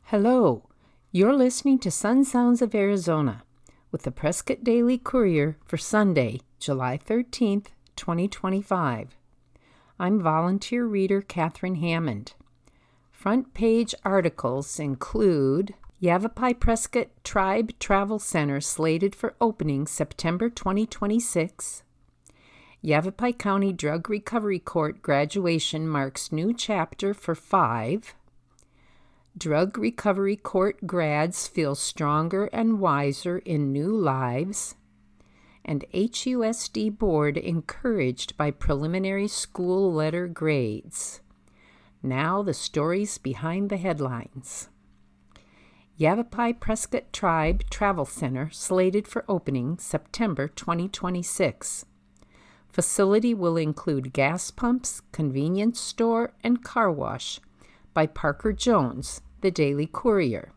Hello, you're listening to Sun Sounds of Arizona with the Prescott Daily Courier for Sunday, July 13th, 2025. I'm volunteer reader Catherine Hammond. Front page articles include Yavapai Prescott Tribe Travel Center slated for opening September 2026, Yavapai County Drug Recovery Court graduation marks new chapter for 5, Drug Recovery Court grads feel stronger and wiser in new lives, and HUSD Board encouraged by preliminary school letter grades. Now the stories behind the headlines. Yavapai Prescott Tribe Travel Center slated for opening September 2026. Facility will include gas pumps, convenience store, and car wash. By Parker Jones, The Daily Courier.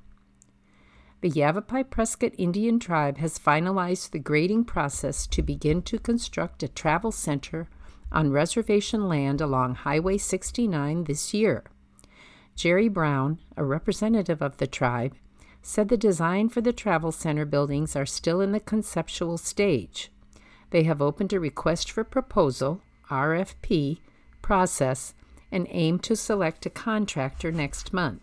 The Yavapai Prescott Indian Tribe has finalized the grading process to begin to construct a travel center on reservation land along Highway 69 this year. Jerry Brown, a representative of the tribe, said the design for the travel center buildings are still in the conceptual stage. They have opened a request for proposal, RFP, process and aim to select a contractor next month.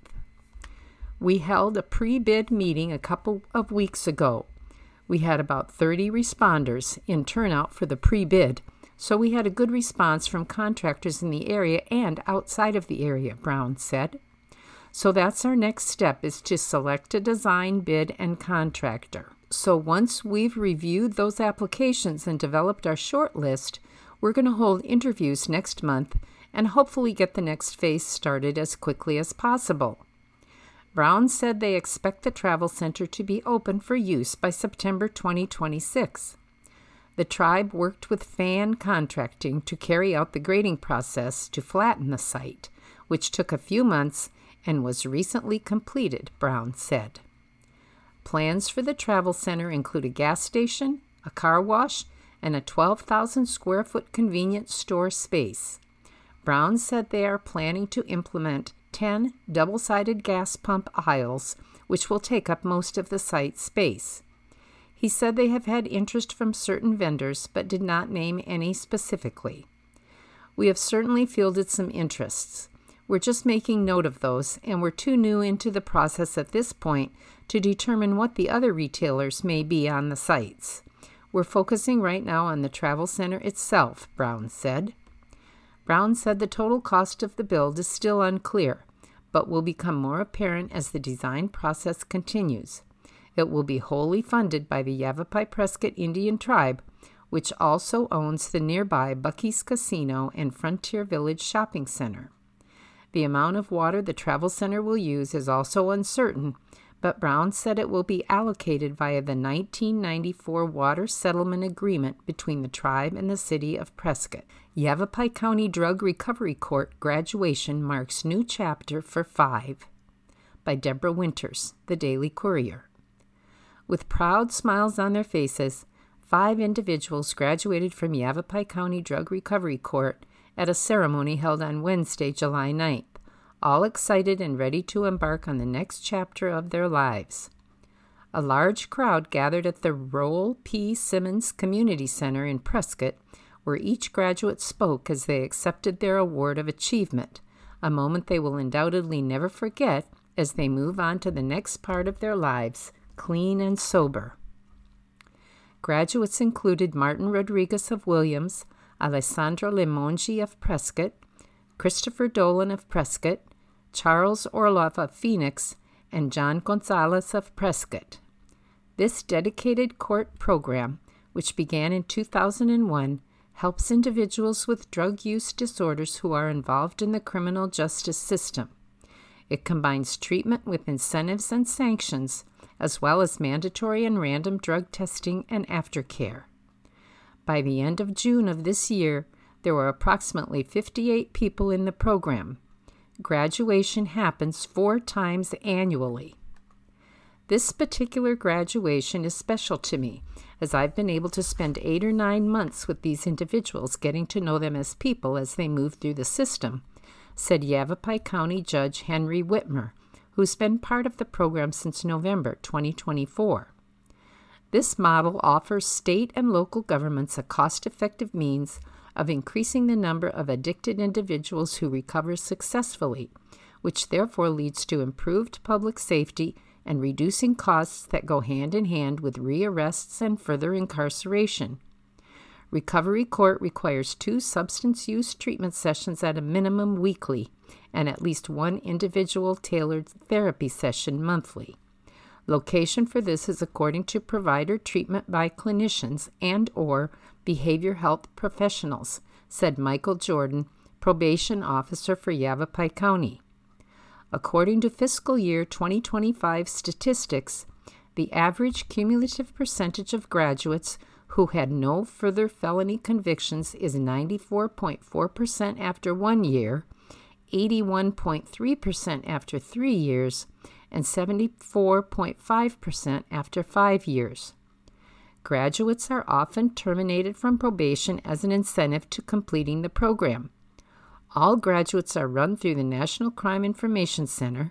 We held a pre-bid meeting a couple of weeks ago. We had about 30 responders in turnout for the pre-bid, so we had a good response from contractors in the area and outside of the area, Brown said. So that's our next step, is to select a design, bid, and contractor. So once we've reviewed those applications and developed our short list, we're going to hold interviews next month and hopefully get the next phase started as quickly as possible. Brown said they expect the travel center to be open for use by September 2026. The tribe worked with Fan Contracting to carry out the grading process to flatten the site, which took a few months and was recently completed, Brown said. Plans for the travel center include a gas station, a car wash, and a 12,000 square foot convenience store space. Brown said they are planning to implement 10 double-sided gas pump aisles, which will take up most of the site space. He said they have had interest from certain vendors, but did not name any specifically. We have certainly fielded some interests. We're just making note of those, and we're too new into the process at this point to determine what the other retailers may be on the sites. We're focusing right now on the travel center itself, Brown said. Brown said the total cost of the build is still unclear, but will become more apparent as the design process continues. It will be wholly funded by the Yavapai Prescott Indian Tribe, which also owns the nearby Buc-ee's Casino and Frontier Village Shopping Center. The amount of water the travel center will use is also uncertain, but Brown said it will be allocated via the 1994 Water Settlement Agreement between the tribe and the city of Prescott. Yavapai County Drug Recovery Court graduation marks new chapter for 5. By Deborah Winters, The Daily Courier. With proud smiles on their faces, 5 individuals graduated from Yavapai County Drug Recovery Court at a ceremony held on Wednesday, July 9th, all excited and ready to embark on the next chapter of their lives. A large crowd gathered at the Roel P. Simmons Community Center in Prescott, where each graduate spoke as they accepted their award of achievement, a moment they will undoubtedly never forget as they move on to the next part of their lives, clean and sober. Graduates included Martin Rodriguez of Williams, Alessandro Limongi of Prescott, Christopher Dolan of Prescott, Charles Orloff of Phoenix, and John Gonzalez of Prescott. This dedicated court program, which began in 2001, helps individuals with drug use disorders who are involved in the criminal justice system. It combines treatment with incentives and sanctions, as well as mandatory and random drug testing and aftercare. By the end of June of this year, there were approximately 58 people in the program. Graduation happens 4 times annually. This particular graduation is special to me, as I've been able to spend 8 or 9 months with these individuals, getting to know them as people as they move through the system, said Yavapai County Judge Henry Whitmer, who's been part of the program since November 2024. This model offers state and local governments a cost-effective means of increasing the number of addicted individuals who recover successfully, which therefore leads to improved public safety and reducing costs that go hand in hand with rearrests and further incarceration. Recovery Court requires 2 substance use treatment sessions at a minimum weekly and at least 1 individual tailored therapy session monthly. Location for this is according to provider treatment by clinicians and/or behavior health professionals, said Michael Jordan, probation officer for Yavapai County. According to fiscal year 2025 statistics, the average cumulative percentage of graduates who had no further felony convictions is 94.4% after 1 year, 81.3% after 3 years, and 74.5% after 5 years. Graduates are often terminated from probation as an incentive to completing the program. All graduates are run through the National Crime Information Center,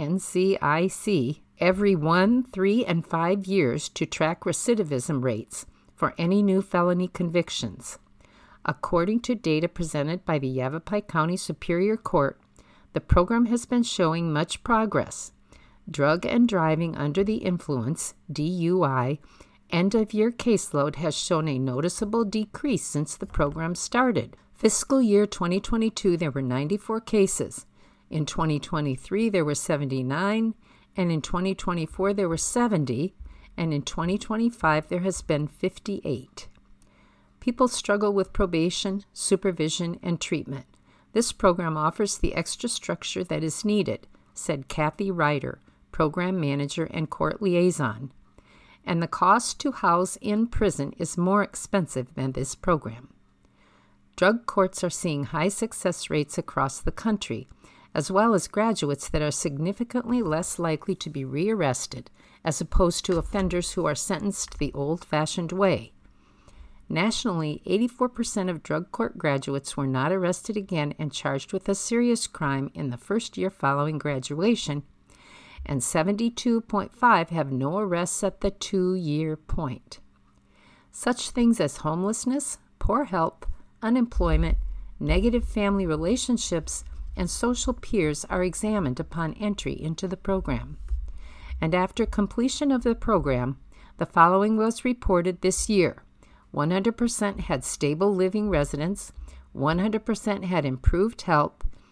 NCIC, every 1, 3, and 5 years to track recidivism rates for any new felony convictions. According to data presented by the Yavapai County Superior Court, the program has been showing much progress. Drug and driving under the influence, DUI, end-of-year caseload has shown a noticeable decrease since the program started. Fiscal year 2022, there were 94 cases. In 2023, there were 79, and in 2024, there were 70, and in 2025, there has been 58. People struggle with probation, supervision, and treatment. This program offers the extra structure that is needed, said Kathy Ryder, program manager and court liaison. And the cost to house in prison is more expensive than this program. Drug courts are seeing high success rates across the country, as well as graduates that are significantly less likely to be rearrested, as opposed to offenders who are sentenced the old-fashioned way. Nationally, 84% of drug court graduates were not arrested again and charged with a serious crime in the first year following graduation, and 72.5% have no arrests at the 2-year point. Such things as homelessness, poor health, unemployment, negative family relationships, and social peers are examined upon entry into the program. And after completion of the program, the following was reported this year. 100% had stable living residence, 100% had improved health,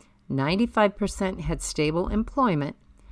95% had stable employment,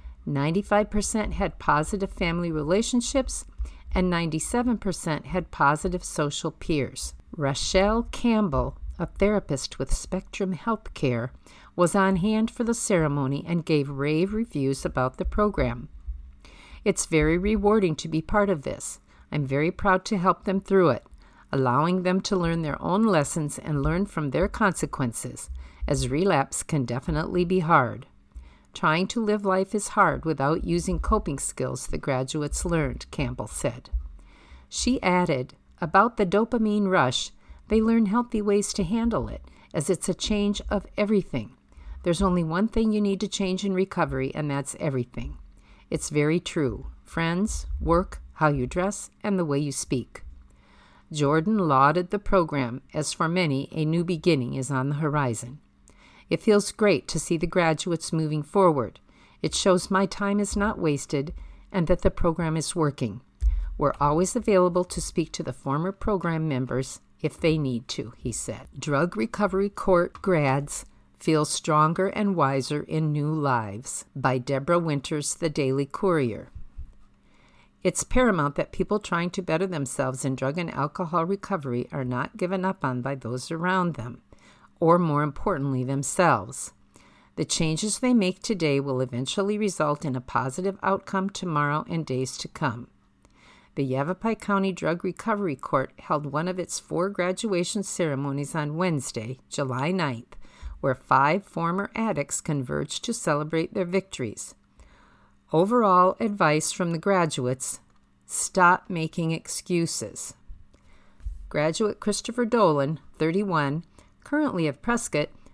95% had positive family relationships, and 97% had positive social peers. Rochelle Campbell, a therapist with Spectrum Healthcare, was on hand for the ceremony and gave rave reviews about the program. It's very rewarding to be part of this. I'm very proud to help them through it, allowing them to learn their own lessons and learn from their consequences, as relapse can definitely be hard. Trying to live life is hard without using coping skills the graduates learned, Campbell said. She added, about the dopamine rush, they learn healthy ways to handle it, as it's a change of everything. There's only one thing you need to change in recovery, and that's everything. It's very true. Friends, work, how you dress, and the way you speak. Jordan lauded the program, as for many, a new beginning is on the horizon. It feels great to see the graduates moving forward. It shows my time is not wasted and that the program is working. We're always available to speak to the former program members if they need to, he said. Drug Recovery Court grads feel stronger and wiser in new lives, by Deborah Winters, The Daily Courier. It's paramount that people trying to better themselves in drug and alcohol recovery are not given up on by those around them, or more importantly, themselves. The changes they make today will eventually result in a positive outcome tomorrow and days to come. The Yavapai County Drug Recovery Court held one of its 4 graduation ceremonies on Wednesday, July 9th, where 5 former addicts converged to celebrate their victories. Overall advice from the graduates: stop making excuses. Graduate Christopher Dolan, 31, currently of Prescott,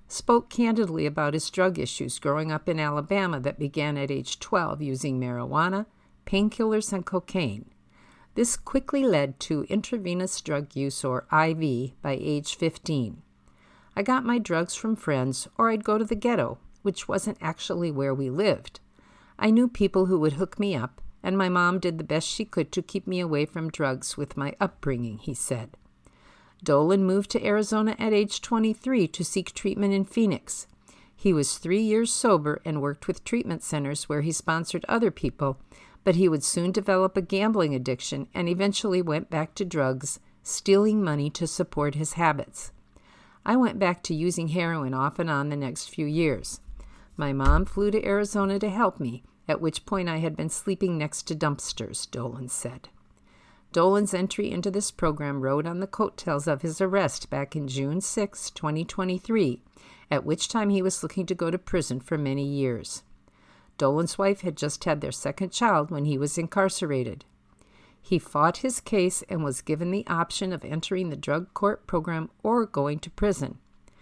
spoke candidly about his drug issues growing up in Alabama that began at age 12 using marijuana, painkillers, and cocaine. This quickly led to intravenous drug use, or IV, by age 15. I got my drugs from friends, or I'd go to the ghetto, which wasn't actually where we lived. I knew people who would hook me up, and my mom did the best she could to keep me away from drugs with my upbringing, he said. Dolan moved to Arizona at age 23 to seek treatment in Phoenix. He was 3 years sober and worked with treatment centers where he sponsored other people, but he would soon develop a gambling addiction and eventually went back to drugs, stealing money to support his habits. I went back to using heroin off and on the next few years. My mom flew to Arizona to help me, at which point I had been sleeping next to dumpsters, Dolan said. Dolan's entry into this program rode on the coattails of his arrest back in June 6, 2023, at which time he was looking to go to prison for many years. Dolan's wife had just had their second child when he was incarcerated. He fought his case and was given the option of entering the drug court program or going to prison.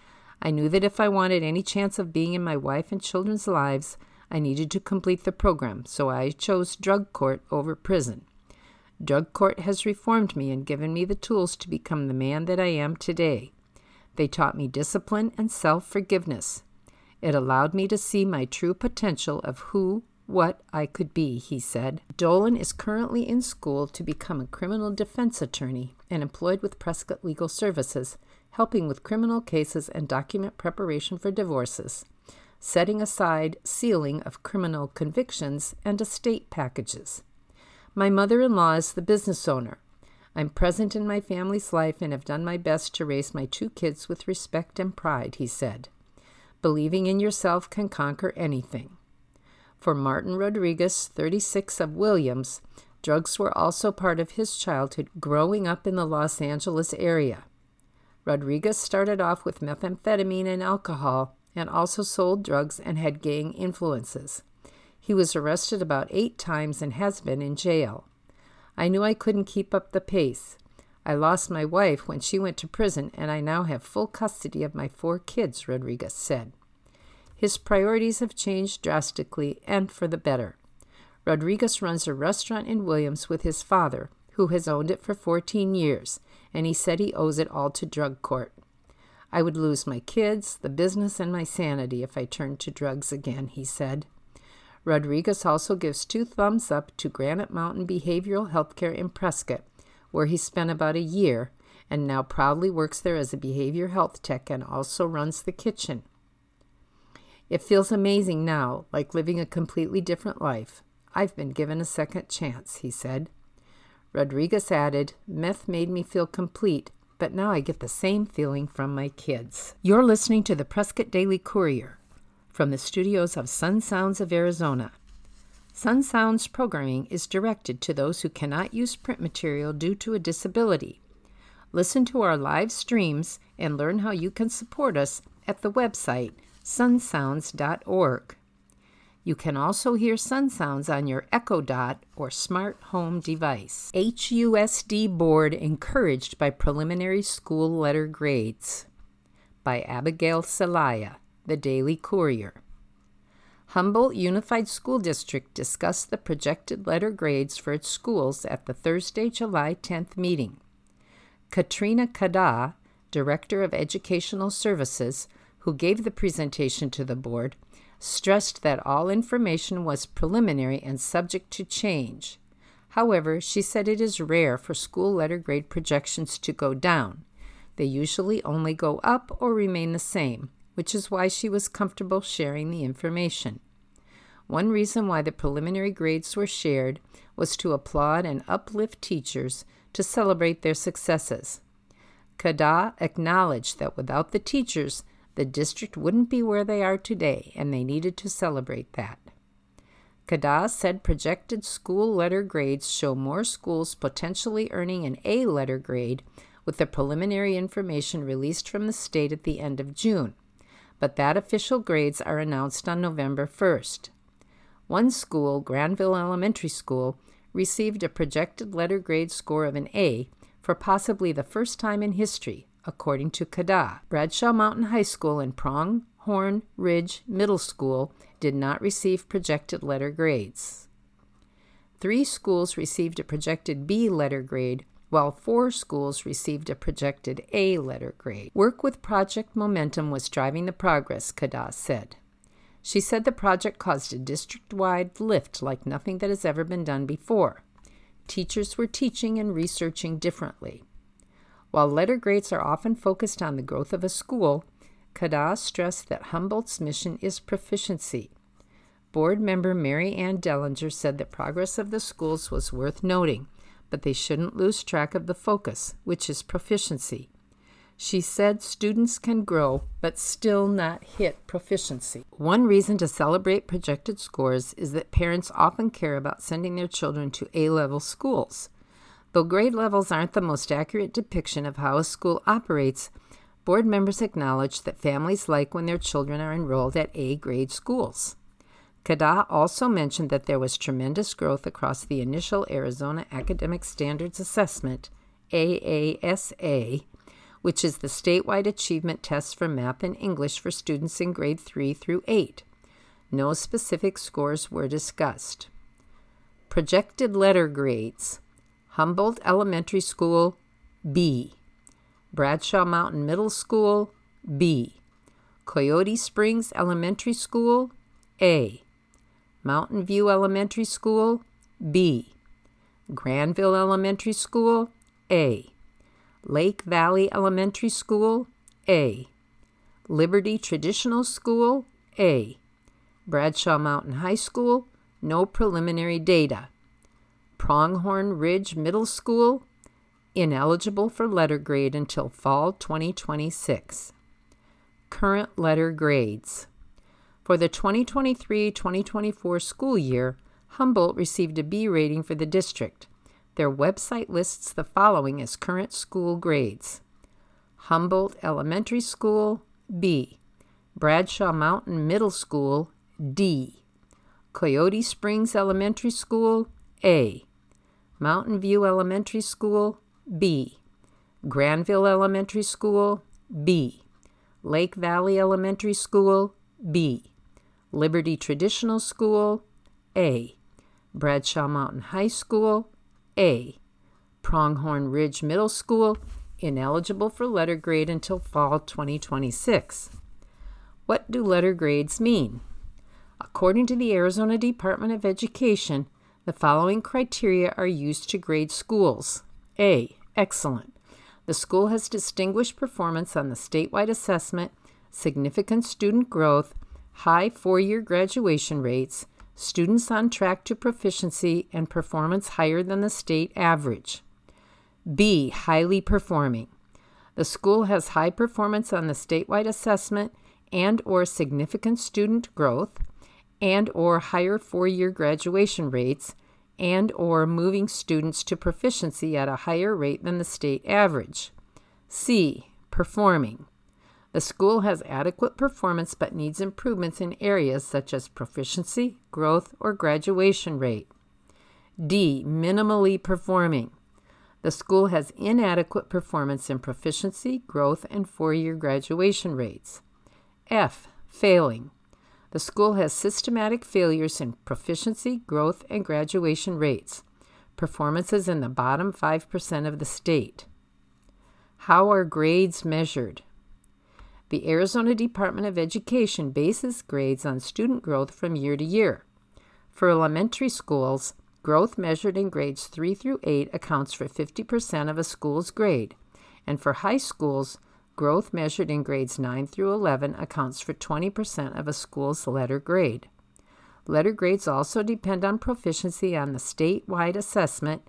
I knew that if I wanted any chance of being in my wife and children's lives, I needed to complete the program, so I chose drug court over prison. Drug court has reformed me and given me the tools to become the man that I am today. They taught me discipline and self-forgiveness. It allowed me to see my true potential of what I could be, he said. Dolan is currently in school to become a criminal defense attorney and employed with Prescott Legal Services, helping with criminal cases and document preparation for divorces, setting aside sealing of criminal convictions and estate packages. My mother-in-law is the business owner. I'm present in my family's life and have done my best to raise my 2 kids with respect and pride, he said. Believing in yourself can conquer anything. For Martin Rodriguez, 36 of Williams, drugs were also part of his childhood growing up in the Los Angeles area. Rodriguez started off with methamphetamine and alcohol and also sold drugs and had gang influences. He was arrested about 8 times and has been in jail. I knew I couldn't keep up the pace. I lost my wife when she went to prison, and I now have full custody of my 4 kids, Rodriguez said. His priorities have changed drastically and for the better. Rodriguez runs a restaurant in Williams with his father, who has owned it for 14 years, and he said he owes it all to drug court. I would lose my kids, the business, and my sanity if I turned to drugs again, he said. Rodriguez also gives 2 thumbs up to Granite Mountain Behavioral Healthcare in Prescott, where he spent about a year and now proudly works there as a behavior health tech and also runs the kitchen. It feels amazing now, like living a completely different life. I've been given a second chance, he said. Rodriguez added, meth made me feel complete, but now I get the same feeling from my kids. You're listening to the Prescott Daily Courier from the studios of Sun Sounds of Arizona. Sun Sounds programming is directed to those who cannot use print material due to a disability. Listen to our live streams and learn how you can support us at the website sunsounds.org. You can also hear Sun Sounds on your Echo Dot or smart home device. HUSD Board encouraged by preliminary school letter grades. By Abigail Celaya, The Daily Courier. Humboldt Unified School District discussed the projected letter grades for its schools at the Thursday, July 10th meeting. Katrina Kada, Director of Educational Services, who gave the presentation to the board, stressed that all information was preliminary and subject to change. However, she said it is rare for school letter grade projections to go down. They usually only go up or remain the same, which is why she was comfortable sharing the information. One reason why the preliminary grades were shared was to applaud and uplift teachers to celebrate their successes. Kada acknowledged that without the teachers, the district wouldn't be where they are today, and they needed to celebrate that. Kada said projected school letter grades show more schools potentially earning an A letter grade with the preliminary information released from the state at the end of June, but that official grades are announced on November 1st. One school, Granville Elementary School, received a projected letter grade score of an A for possibly the first time in history, according to CADA. Bradshaw Mountain High School and Pronghorn Ridge Middle School did not receive projected letter grades. 3 schools received a projected B letter grade, while 4 schools received a projected A letter grade. Work with Project Momentum was driving the progress, CADA said. She said the project caused a district-wide lift like nothing that has ever been done before. Teachers were teaching and researching differently. While letter grades are often focused on the growth of a school, CADA stressed that Humboldt's mission is proficiency. Board member Mary Ann Dellinger said the progress of the schools was worth noting, but they shouldn't lose track of the focus, which is proficiency. She said students can grow, but still not hit proficiency. One reason to celebrate projected scores is that parents often care about sending their children to A-level schools. Though grade levels aren't the most accurate depiction of how a school operates, board members acknowledge that families like when their children are enrolled at A-grade schools. CADA also mentioned that there was tremendous growth across the initial Arizona Academic Standards Assessment, AASA, which is the statewide achievement test for math and English for students in grade 3 through 8. No specific scores were discussed. Projected letter grades: Humboldt Elementary School, B. Bradshaw Mountain Middle School, B. Coyote Springs Elementary School, A. Mountain View Elementary School, B. Granville Elementary School, A. Lake Valley Elementary School, A. Liberty Traditional School, A. Bradshaw Mountain High School, no preliminary data. Pronghorn Ridge Middle School, ineligible for letter grade until fall 2026. Current letter grades. For the 2023-2024 school year, Humboldt received a B rating for the district. Their website lists the following as current school grades: Humboldt Elementary School, B. Bradshaw Mountain Middle School, D. Coyote Springs Elementary School, A. Mountain View Elementary School, B. Granville Elementary School, B. Lake Valley Elementary School, B. Liberty Traditional School, A. Bradshaw Mountain High School, A. Pronghorn Ridge Middle School, ineligible for letter grade until fall 2026. What do letter grades mean? According to the Arizona Department of Education, the following criteria are used to grade schools. A. Excellent. The school has distinguished performance on the statewide assessment, significant student growth, high 4-year graduation rates, students on track to proficiency, and performance higher than the state average. B. Highly performing. The school has high performance on the statewide assessment and or significant student growth and or higher 4-year graduation rates and or moving students to proficiency at a higher rate than the state average. C. Performing. The school has adequate performance but needs improvements in areas such as proficiency, growth, or graduation rate. D. Minimally performing. The school has inadequate performance in proficiency, growth, and 4-year graduation rates. F. Failing. The school has systematic failures in proficiency, growth, and graduation rates. Performance is in the bottom 5% of the state. How are grades measured? The Arizona Department of Education bases grades on student growth from year to year. For elementary schools, growth measured in grades 3 through 8 accounts for 50% of a school's grade, and for high schools, growth measured in grades 9 through 11 accounts for 20% of a school's letter grade. Letter grades also depend on proficiency on the statewide assessment,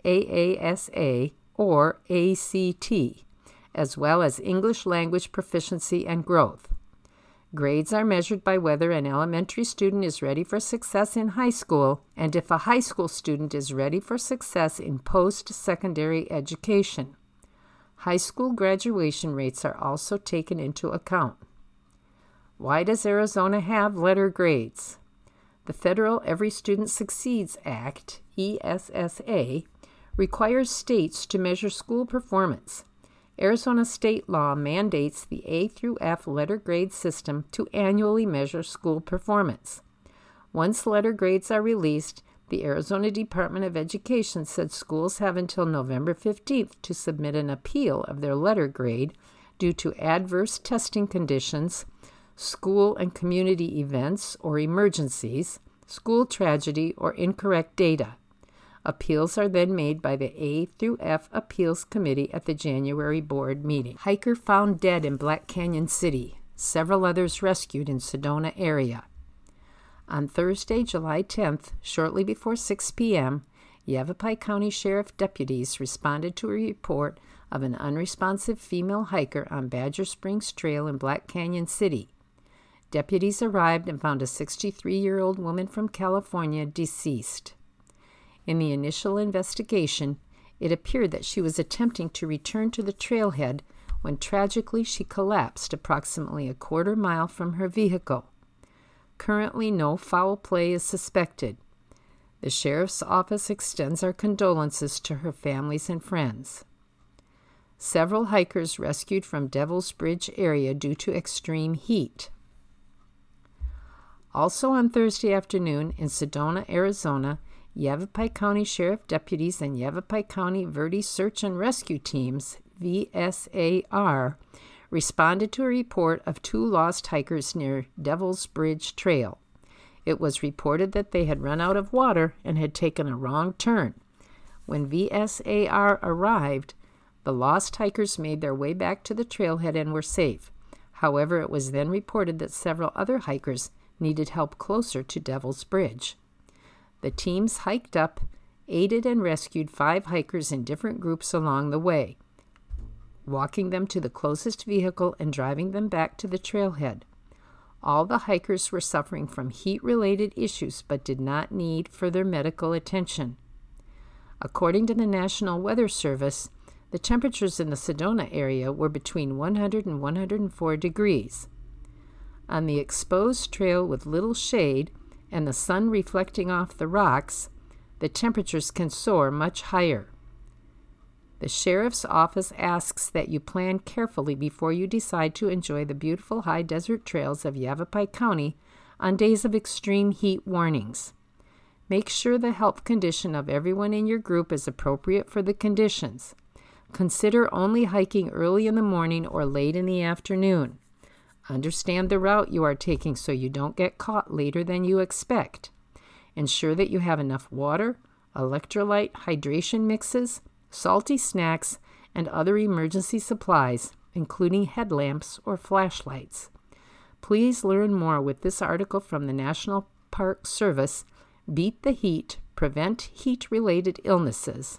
AASA, or ACT, as well as English language proficiency and growth. Grades are measured by whether an elementary student is ready for success in high school and if a high school student is ready for success in post-secondary education. High school graduation rates are also taken into account. Why does Arizona have letter grades? The federal Every Student Succeeds Act, ESSA, requires states to measure school performance. Arizona state law mandates the A through F letter grade system to annually measure school performance. Once letter grades are released, the Arizona Department of Education said schools have until November 15th to submit an appeal of their letter grade due to adverse testing conditions, school and community events or emergencies, school tragedy, or incorrect data. Appeals are then made by the A through F Appeals Committee at the January board meeting. Hiker found dead in Black Canyon City. Several others rescued in Sedona area. On Thursday, July 10th, shortly before 6 p.m., Yavapai County Sheriff deputies responded to a report of an unresponsive female hiker on Badger Springs Trail in Black Canyon City. Deputies arrived and found a 63-year-old woman from California deceased. In the initial investigation, it appeared that she was attempting to return to the trailhead when tragically she collapsed approximately a quarter mile from her vehicle. Currently, no foul play is suspected. The Sheriff's Office extends our condolences to her families and friends. Several hikers rescued from Devil's Bridge area due to extreme heat. Also on Thursday afternoon in Sedona, Arizona, Yavapai County Sheriff deputies and Yavapai County Verde Search and Rescue Teams, VSAR, responded to a report of 2 lost hikers near Devil's Bridge Trail. It was reported that they had run out of water and had taken a wrong turn. When VSAR arrived, the lost hikers made their way back to the trailhead and were safe. However, it was then reported that several other hikers needed help closer to Devil's Bridge. The teams hiked up, aided and rescued 5 hikers in different groups along the way, walking them to the closest vehicle and driving them back to the trailhead. All the hikers were suffering from heat-related issues but did not need further medical attention. According to the National Weather Service, the temperatures in the Sedona area were between 100 and 104 degrees. On the exposed trail with little shade and the sun reflecting off the rocks, the temperatures can soar much higher. The Sheriff's Office asks that you plan carefully before you decide to enjoy the beautiful high desert trails of Yavapai County on days of extreme heat warnings. Make sure the health condition of everyone in your group is appropriate for the conditions. Consider only hiking early in the morning or late in the afternoon. Understand the route you are taking so you don't get caught later than you expect. Ensure that you have enough water, electrolyte hydration mixes, salty snacks, and other emergency supplies, including headlamps or flashlights. Please learn more with this article from the National Park Service, Beat the Heat, Prevent Heat-Related Illnesses,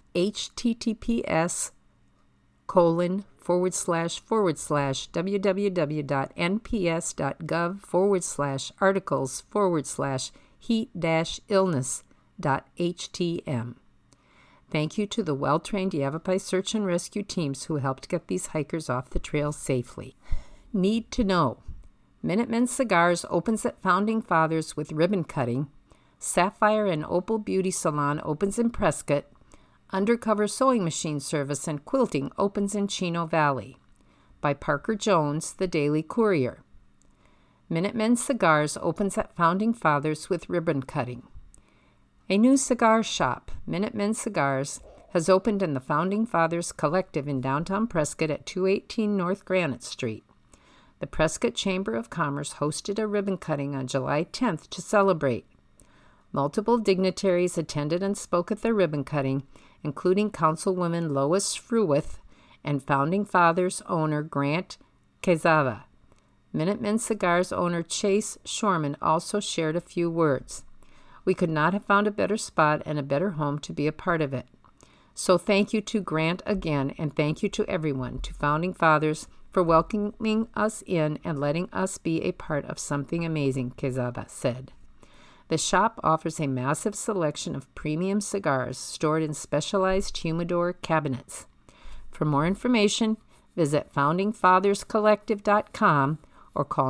https://www.nps.gov/articles/heat-illness.htm. Thank you to the well-trained Yavapai Search and Rescue teams who helped get these hikers off the trail safely. Need to know. Minutemen Cigars opens at Founding Fathers with ribbon cutting. Sapphire and Opal Beauty Salon opens in Prescott. Undercover Sewing Machine Service and Quilting opens in Chino Valley. By Parker Jones, The Daily Courier. Minutemen Cigars opens at Founding Fathers with ribbon cutting. A new cigar shop, Minutemen Cigars, has opened in the Founding Fathers Collective in downtown Prescott at 218 North Granite Street. The Prescott Chamber of Commerce hosted a ribbon cutting on July 10th to celebrate. Multiple dignitaries attended and spoke at the ribbon cutting, including Councilwoman Lois Fruwith and Founding Fathers owner Grant Quezada. Minutemen Cigars owner Chase Shorman also shared a few words. We could not have found a better spot and a better home to be a part of it. So thank you to Grant again, and thank you to everyone, to Founding Fathers, for welcoming us in and letting us be a part of something amazing, Quezada said. The shop offers a massive selection of premium cigars stored in specialized humidor cabinets. For more information, visit foundingfatherscollective.com or call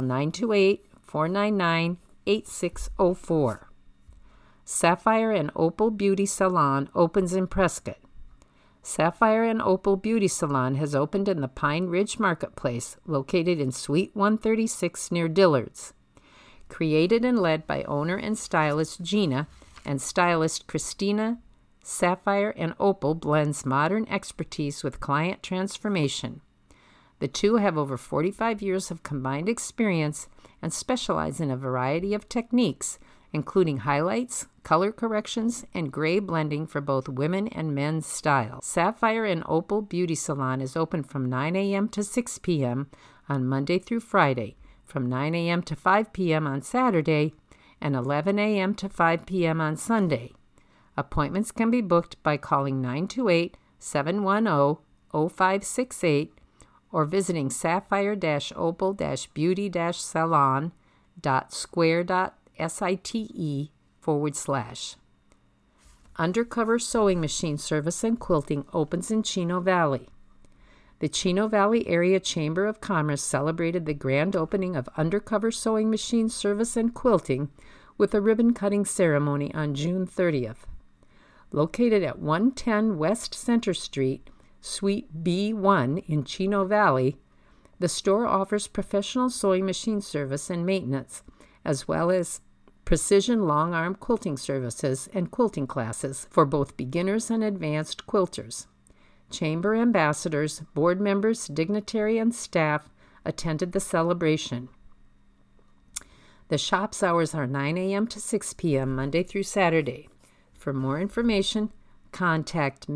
928-499-8604. Sapphire and Opal Beauty Salon opens in Prescott. Sapphire and Opal Beauty Salon has opened in the Pine Ridge Marketplace, located in Suite 136 near Dillard's. Created and led by owner and stylist Gina and stylist Christina, Sapphire and Opal blends modern expertise with client transformation. The two have over 45 years of combined experience and specialize in a variety of techniques, including highlights, color corrections, and gray blending for both women and men's styles. Sapphire and Opal Beauty Salon is open from 9 a.m. to 6 p.m. on Monday through Friday, from 9 a.m. to 5 p.m. on Saturday, and 11 a.m. to 5 p.m. on Sunday. Appointments can be booked by calling 928-710-0568 or visiting sapphire-opal-beauty-salon.square.site/. Undercover Sewing Machine Service and Quilting opens in Chino Valley. The Chino Valley Area Chamber of Commerce celebrated the grand opening of Undercover Sewing Machine Service and Quilting with a ribbon-cutting ceremony on June 30th. Located at 110 West Center Street, Suite B1 in Chino Valley, the store offers professional sewing machine service and maintenance, as well as precision long-arm quilting services and quilting classes for both beginners and advanced quilters. Chamber ambassadors, board members, dignitary, and staff attended the celebration. The shop's hours are 9 a.m. to 6 p.m. Monday through Saturday. For more information, contact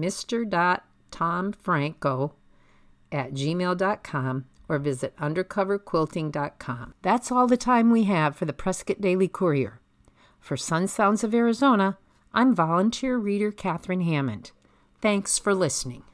mr.tomfranco@gmail.com or visit undercoverquilting.com. That's all the time we have for the Prescott Daily Courier. For Sun Sounds of Arizona, I'm volunteer reader Catherine Hammond. Thanks for listening.